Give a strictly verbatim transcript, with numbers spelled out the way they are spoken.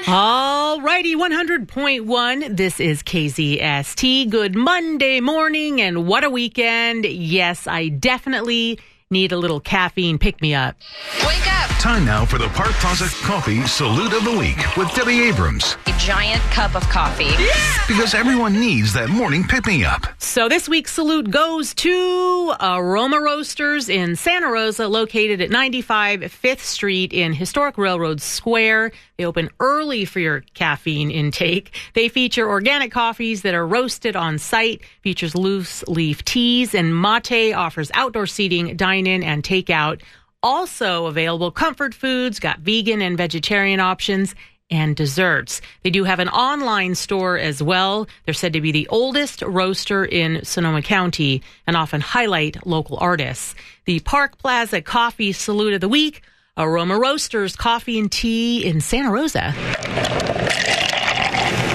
All righty, one hundred point one. This is K Z S T. Good Monday morning, and what a weekend. Yes, I definitely need a little caffeine pick-me-up. Wake up. Time now for the Park Plaza Coffee Salute of the Week with Debbie Abrams. A giant cup of coffee. Yeah! Because everyone needs that morning pick-me-up. So this week's salute goes to Aroma Roasters in Santa Rosa, located at ninety-five Fifth Street in Historic Railroad Square. They open early for your caffeine intake. They feature organic coffees that are roasted on site, features loose leaf teas, and Mate offers outdoor seating, dine-in, and takeout. Also available comfort foods, got vegan and vegetarian options, and desserts. They do have an online store as well. They're said to be the oldest roaster in Sonoma County and often highlight local artists. The Park Plaza Coffee Salute of the Week, Aroma Roasters Coffee and Tea in Santa Rosa.